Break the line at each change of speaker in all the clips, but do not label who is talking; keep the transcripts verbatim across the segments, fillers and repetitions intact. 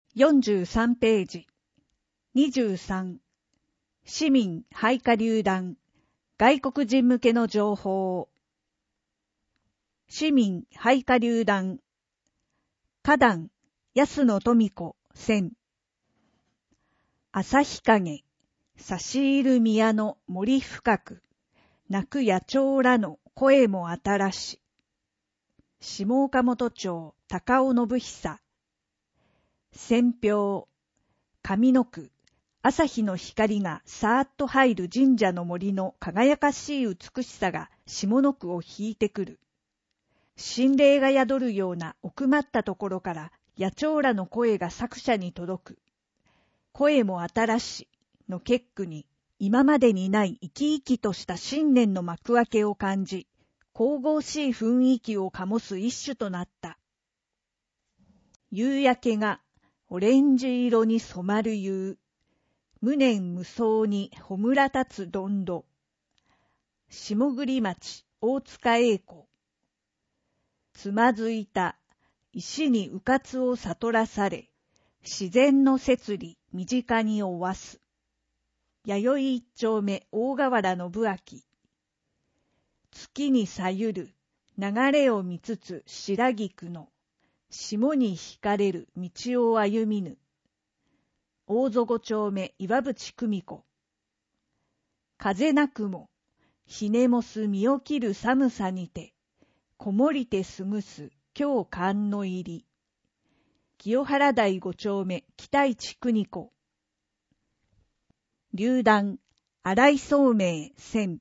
よんじゅうさんページ。にじゅうさん。市民配下榴弾、外国人向けの情報。市民配下榴弾、花壇、安野富子、千。旭影、差し入る宮の森深く、泣く野鳥らの声も新し。下岡本町、高尾信久。千俵、上の句、朝日の光がさーっと入る神社の森の輝かしい美しさが下の句を引いてくる。心霊が宿るような奥まったところから野鳥らの声が作者に届く。声も新しの結句に今までにない生き生きとした新年の幕開けを感じ、神々しい雰囲気を醸す一首となった。夕焼けがオレンジ色に染まる夕。無念無相にほら立つどんど。下栗町大塚栄子。つまずいた石にうかつを悟らされ、自然の摂理身近におわす。弥生一丁目大河原信明。月にさゆる流れを見つつ白菊の。霜に惹かれる道を歩みぬ。大曽五丁目岩渕久美子。風なくも、ひねもす身を切る寒さにて、こもりて過ぐす今日寒の入り。清原台五丁目北市邦子。榴弾、荒井聡明千。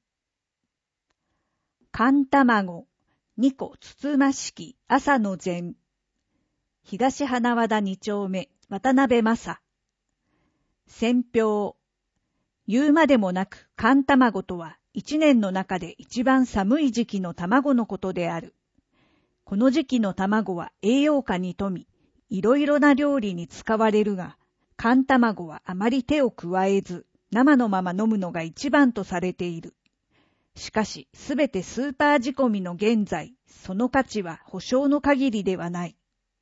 寒卵、二個つつましき朝の前。東花和田二丁目渡辺正。千俵、言うまでもなく寒卵とは一年の中で一番寒い時期の卵のことである。この時期の卵は栄養価に富み、いろいろな料理に使われるが、寒卵はあまり手を加えず、生のまま飲むのが一番とされている。しかし、すべてスーパー仕込みの現在、その価値は保証の限りではない。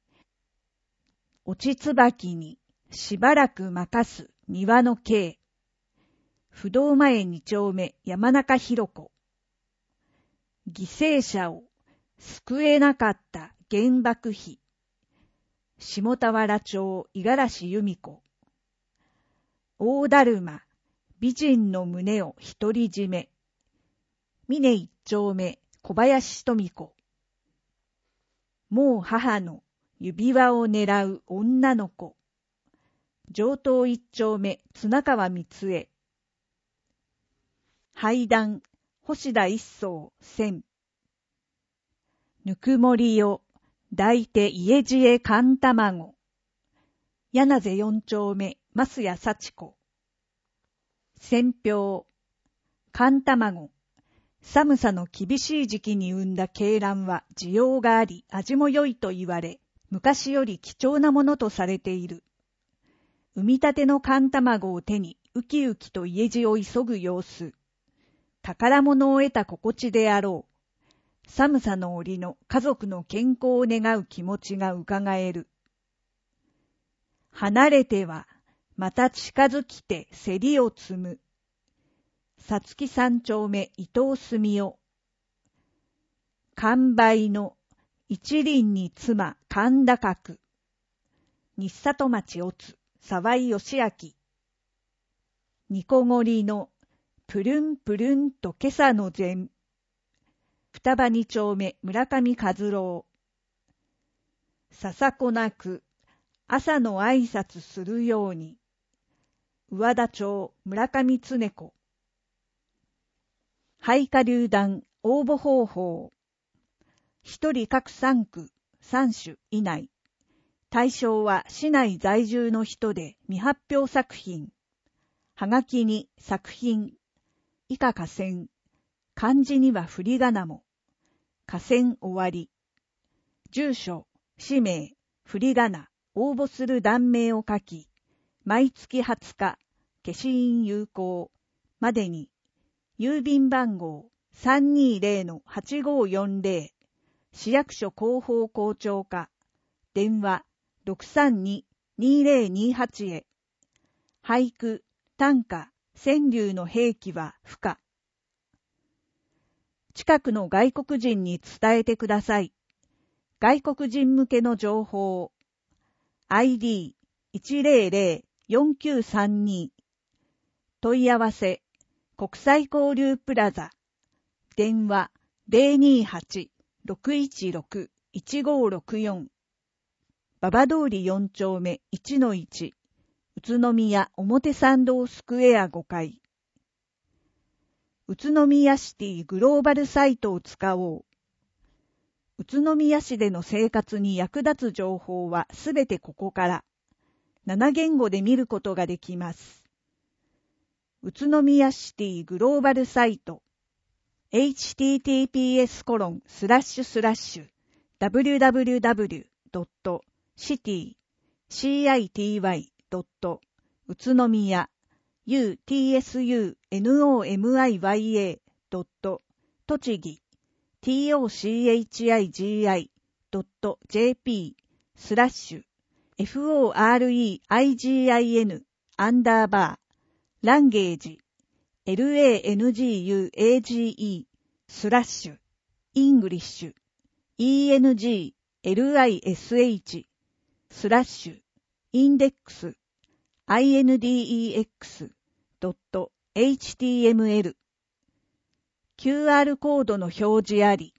落ち椿にしばらく任す庭の径。不動前二丁目山中弘子。犠牲者を救えなかった原爆碑。下田原町五十嵐由美子。大だるま美人の胸を独り占め。峰一丁目小林富子。もう母の指輪を狙う女の子。上東一丁目綱川光恵。俳談星田一層千。ぬくもりよ抱いて家路へ寒卵。柳瀬四丁目増谷幸子。千俵、寒卵。寒さの厳しい時期に生んだ鶏卵は需要があり味も良いと言われ、昔より貴重なものとされている。産みたての寒卵を手にウキウキと家路を急ぐ様子。宝物を得た心地であろう。寒さの折の家族の健康を願う気持ちがうかがえる。離れてはまた近づきて競りを積む。さつき三丁目伊藤住夫。完売の一輪に妻神高く。日里町おつ沢井義明。ニコゴリのプルンプルンと今朝の前。双葉二丁目村上和郎。ささこなく朝の挨拶するように。上田町村上恒子。配下榴弾応募方法。一人各三区三種以内。対象は市内在住の人で未発表作品。はがきに作品。以下下線。漢字には振り仮名も。下線終わり。住所、氏名、振り仮名、応募する断名を書き、毎月はつか、消印有効までに、郵便番号 さんにーぜろのはちごーよんぜろ、市役所広報校長課、電話 ろくさんににせんにじゅうはち へ。俳句、短歌、川柳の兵器は不可。近くの外国人に伝えてください。外国人向けの情報。アイディーいちまるまるよんきゅうさんに。問い合わせ、国際交流プラザ。電話 ゼロにはち ろくいちろく いちごろくよん。馬場通りよん丁目 いちのいち。宇都宮表参道スクエアごかい。宇都宮シティグローバルサイトを使おう。宇都宮市での生活に役立つ情報はすべてここからなな言語で見ることができます。宇都宮シティグローバルサイト エイチティーティーピーエスコロンスラッシュスラッシュダブリューダブリューダブリュードットシティシーアイティーワイドット宇都宮 ユーティーエスユーエヌオーエムアイワイエードット栃木 トチギ ドットジェーピー スラッシュ フォーアールイーアイジーアイエヌ アンダーバーランゲージ ラングスラッシュイングリッシュ イーエヌジーエルアイエスエイチ スラッシュインデックス アイエヌディーイーエックス ドット エイチティーエムエル キューアール コードの表示あり。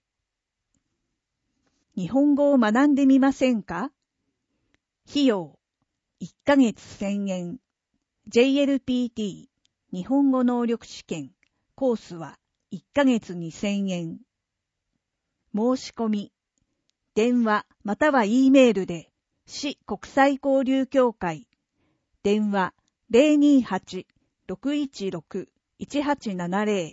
日本語を学んでみませんか？費用いっかげつせんえん。ジェイエルピーティー 日本語能力試験コースはいっかげつにせんえん。申し込み電話または E メールで市国際交流協会電話 ゼロにはち ろくいちろく いちはちななゼロ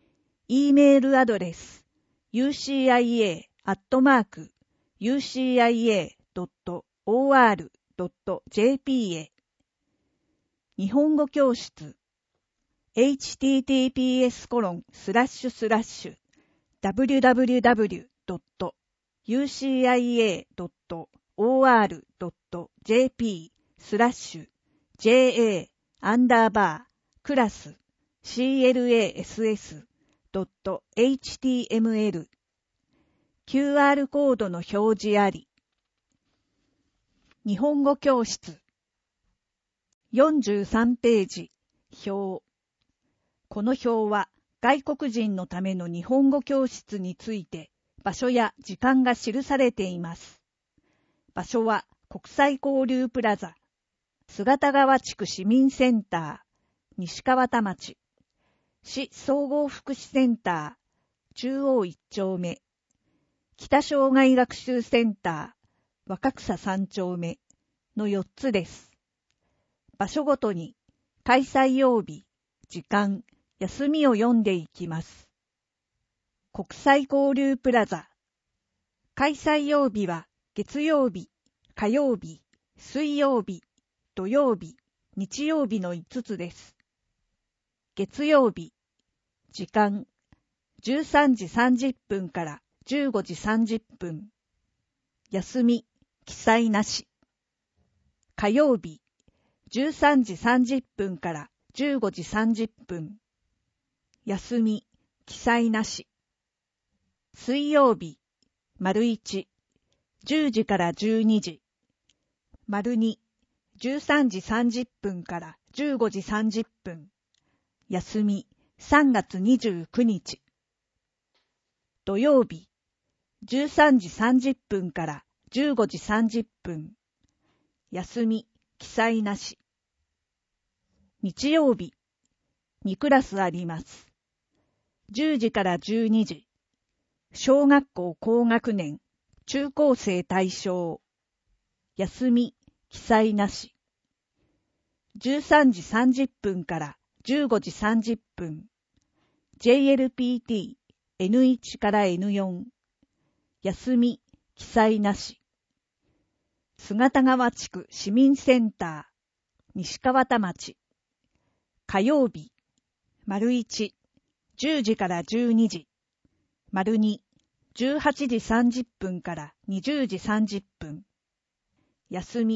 E メールアドレス ユーシーアイエー アットマーク ユーシーアイエー ドット オーアール ドット ジェーピー へ日本語教室 エイチティーティーピーエスコロンスラッシュスラッシュダブリューダブリューダブリュードットユーシーアイエー ドット オーアール ドット ジェーピー スラッシュ ジェーエー アンダーバークラス シーエルエーエスエス ドット エイチティーエムエル キューアール コードの表示あり。日本語教室よんじゅうさんページ表。この表は外国人のための日本語教室について場所や時間が記されています。場所は国際交流プラザ、姿川地区市民センター、西川田町、市総合福祉センター、中央いち丁目、北障害学習センター、若草さん丁目のよっつです。場所ごとに開催曜日、時間、休みを読んでいきます。国際交流プラザ。開催曜日は月曜日、火曜日、水曜日、土曜日、日曜日のいつつです。月曜日、時間、じゅうさんじさんじゅっぷんからじゅうごじさんじゅっぷん。休み、記載なし。火曜日、じゅうさんじさんじゅっぷんからじゅうごじさんじゅっぷん。休み、記載なし。水曜日、丸いち、じゅうじからじゅうにじ。丸に、じゅうさんじさんじゅっぷんからじゅうごじさんじゅっぷん。休み、さんがつにじゅうくにち。土曜日、じゅうさんじさんじゅっぷんからじゅうごじさんじゅっぷん。休み、記載なし。日曜日、にクラスあります。じゅうじからじゅうにじ。小学校高学年、中高生対象。休み、記載なし。じゅうさんじさんじゅっぷんからじゅうごじさんじゅっぷん。ジェイエルピーティー、エヌワン から エヌフォー。休み、記載なし。姿川地区市民センター、西川田町。火曜日、丸いち、じゅうじからじゅうにじ。丸に、じゅうはちじさんじゅっぷんからにじゅうじさんじゅっぷん。休み、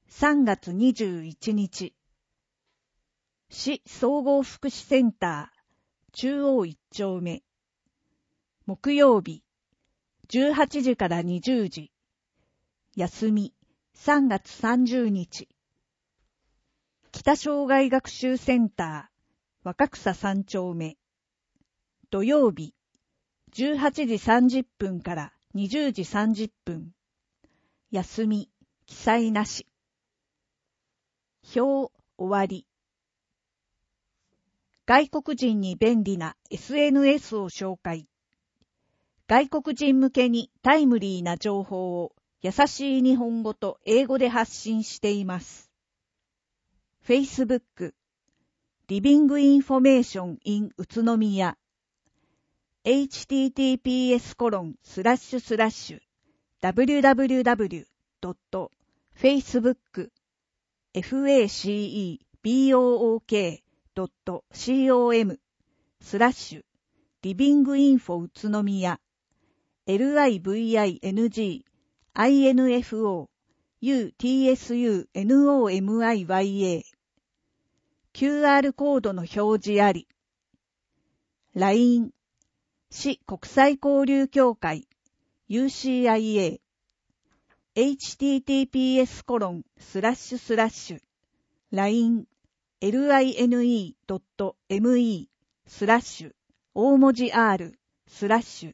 さんがつにじゅういちにち、市総合福祉センター中央いっちょうめ、木曜日、じゅうはちじからにじゅうじ、休み、さんがつさんじゅうにち、北障害学習センター若草さんちょうめ、土曜日、じゅうはちじさんじゅっぷんからにじゅうじさんじゅっぷん、休み、記載なし。表終わり。外国人に便利な エスエヌエス を紹介。外国人向けにタイムリーな情報を優しい日本語と英語で発信しています。Facebook、リビングインフォメーション in 宇都宮、エイチティーティーピーエスコロンスラッシュスラッシュダブリュダブリュダブリュドットフェイスブックフェイスブックドットコムスラッシュリビングインフォ宇都宮 リビングインフォ 宇都宮 キューアール コードの表示あり。ライン 市国際交流協会 ユーシーアイエー エイチティーティーピーエスコロンスラッシュスラッシュ ライン ライン ドット メイ スラッシュ大文字 R スラッシュ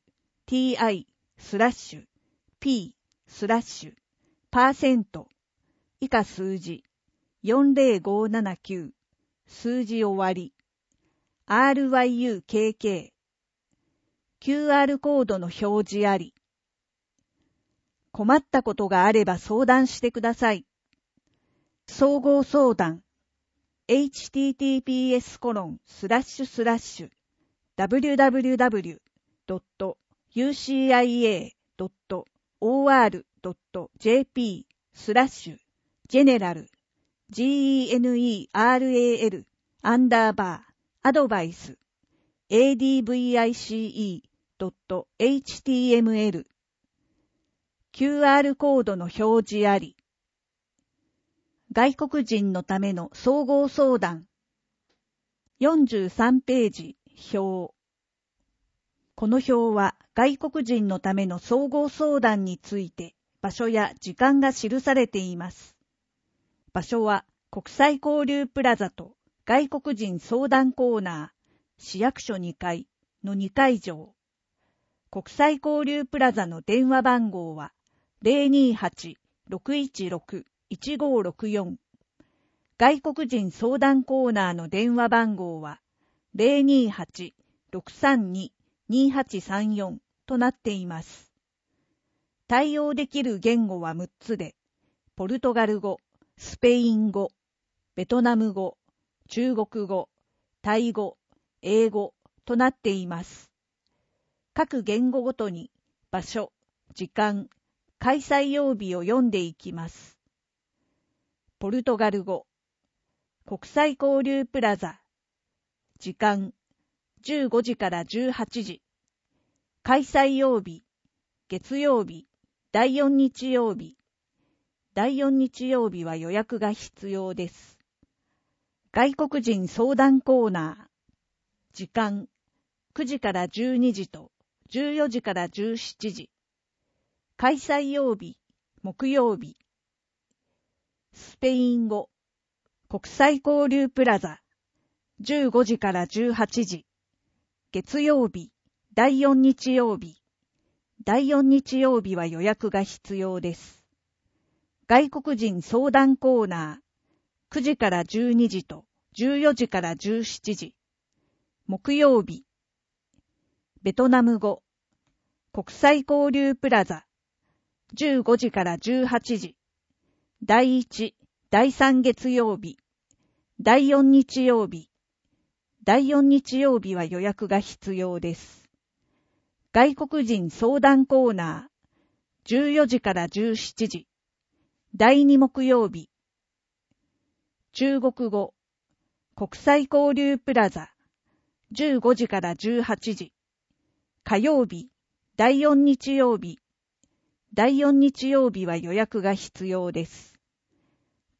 ti スラッシュ p スラッシュパーセント以下数字よんぜろごななきゅう数字終わり アールワイユーケーケー キューアール コードの表示あり。困ったことがあれば相談してください。総合相談 エイチティーティーピーエスコロンスラッシュスラッシュダブリュダブリュダブリュドットユーシーアイエードットオーアールドットジェーピースラッシュジェネラル ジェネラル アンダーバーアドバイス エーディーブイアイシーイードットエイチティーエムエル キューアール コードの表示あり。外国人のための総合相談よんじゅうさんページ表。この表は外国人のための総合相談について場所や時間が記されています。場所は国際交流プラザと外国人相談コーナー市役所にかいのにかい上。国際交流プラザの電話番号は ゼロにーはち ろくいちろく いちごろくよん。外国人相談コーナーの電話番号は ゼロにーはち ろくさんに にーはちさんよん となっています。対応できる言語はむっつで、ポルトガル語、スペイン語、ベトナム語、中国語、タイ語、英語となっています。各言語ごとに場所、時間、開催曜日を読んでいきます。ポルトガル語、国際交流プラザ、時間、じゅうごじからじゅうはちじ、開催曜日、月曜日、だいよん日曜日、だいよん日曜日は予約が必要です。外国人相談コーナー、時間、くじからじゅうにじとじゅうよじからじゅうしちじ、開催曜日、木曜日、スペイン語、国際交流プラザ、じゅうごじからじゅうはちじ、月曜日、だいよん日曜日、だいよん日曜日は予約が必要です。外国人相談コーナー、くじからじゅうにじとじゅうよじからじゅうしちじ、木曜日、ベトナム語、国際交流プラザ、じゅうごじからじゅうはちじ、だいいち、だいさん月曜日、だいよん日曜日、だいよん日曜日は予約が必要です。外国人相談コーナー、じゅうよじからじゅうしちじ、だいに木曜日、中国語、国際交流プラザ、じゅうごじからじゅうはちじ、火曜日、だいよん日曜日、だいよん日曜日は予約が必要です。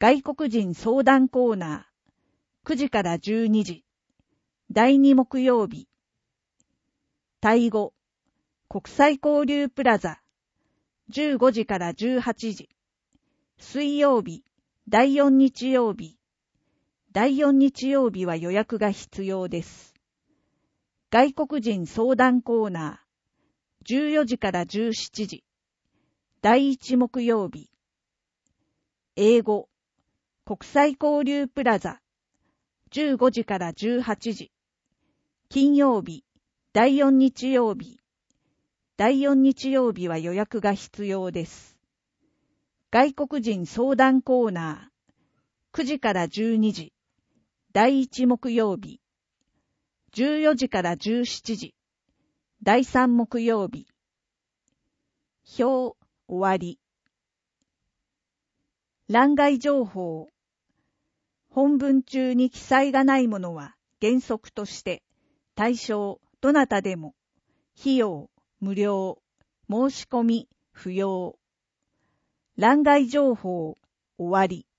外国人相談コーナー、くじからじゅうにじ、だいに木曜日。タイ語、国際交流プラザ、じゅうごじからじゅうはちじ。水曜日、だいよん日曜日。だいよん日曜日は予約が必要です。外国人相談コーナー、じゅうよじからじゅうしちじ。だいいち木曜日。英語、国際交流プラザ、じゅうごじからじゅうはちじ。金曜日、だいよん日曜日。だいよん日曜日は予約が必要です。外国人相談コーナー、くじからじゅうにじ。だいいち木曜日。じゅうよじからじゅうしちじ。だいさん木曜日。表、終わり。欄外情報。本文中に記載がないものは原則として対象どなたでも費用無料申し込み不要。欄外情報終わり。